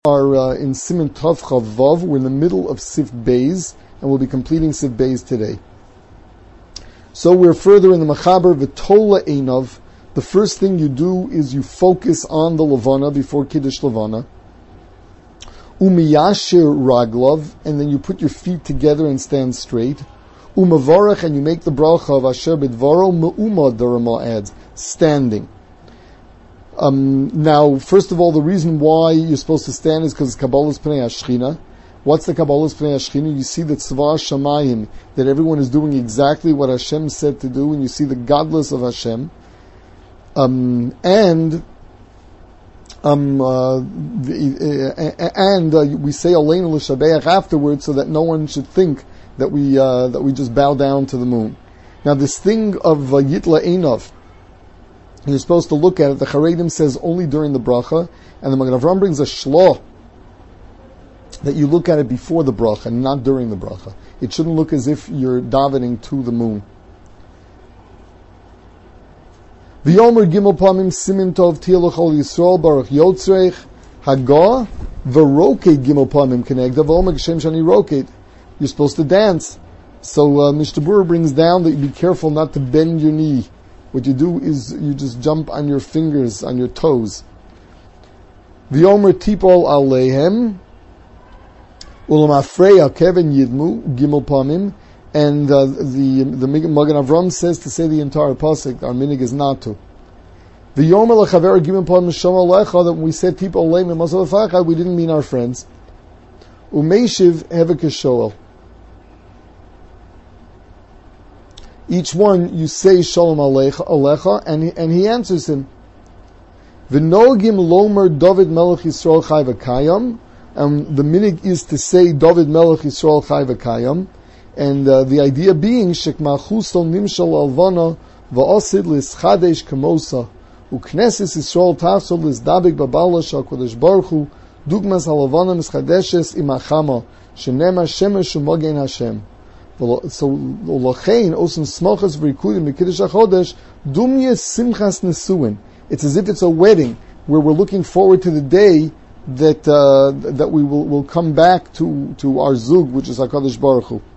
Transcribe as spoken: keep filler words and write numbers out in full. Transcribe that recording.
are uh, in Siman Tov Chav Vav. We're in the middle of Sif Beis, and we'll be completing Sif Beis today. So we're further in the Machaber V'tola Einav. The first thing you do is you focus on the Levana before Kiddush Levana. Umiyashir Raglav, and then you put your feet together and stand straight. Umavarach, and you make the bracha of Asher B'dvaro Me'uma, the Ramah adds, standing. Um, now, first of all, the reason why you're supposed to stand is because it's Kabbalah's Pnei HaShechina. What's the Kabbalah's Pnei HaShechina? You see that Tzva Shamayim, that everyone is doing exactly what Hashem said to do, and you see the godless of Hashem. Um, and um, uh, the, uh, and uh, we say Aleinu L'Shabeach afterwards, so that no one should think that we uh, that we just bow down to the moon. Now, this thing of uh, Yitla Einav, you're supposed to look at it. The Charedim says only during the bracha, and the Magen Avraham brings a shloh that you look at it before the bracha, not during the bracha. It shouldn't look as if you're davening to the moon. V'yomer gimel pamim simin tov tiyah l'chol Yisrael baruch yotzreich hagah v'roket gimel pamim kenegda v'omer geshem shani roket. You're supposed to dance. So uh, Mishnah Berurah brings down that you be careful not to bend your knee. What you do is you just jump on your fingers, on your toes. V'yomer tipol aleihem ulamafrei akeven yidmu gimel pamim, and uh, the the Magen Avraham says to say the entire pasuk. Our minig is not to. V'yomer lechaver gimel pamim shama alecha, that when we said tipol aleihem masal afacha, we didn't mean our friends. Umeishiv hevek shoel. Each one, you say Shalom Alecha, Alecha, and he, and he answers him. V'nogim lomer David Melech Yisrael Chai V'Kayam, and the minig is to say David Melech Yisrael Chai V'Kayam, and uh, the idea being Shekmachuston Nimshal Alvana V'Osid L'Schadesh Kamosa Ukneses Yisrael Tafsol L'Sdabik Babala Shal Kodesh Baruch Hu Dugmas Halavana Mischadeshes Imachama Shenema Shemesh U'Mogen Hashem. So, Lochein, Osun Smochas V'Rikudim B'Kiddush HaChodesh, Dumye Simchas Nesuin. It's as if it's a wedding, where we're looking forward to the day that uh, that we will, will come back to, to our Zug, which is HaKadosh Baruch Hu.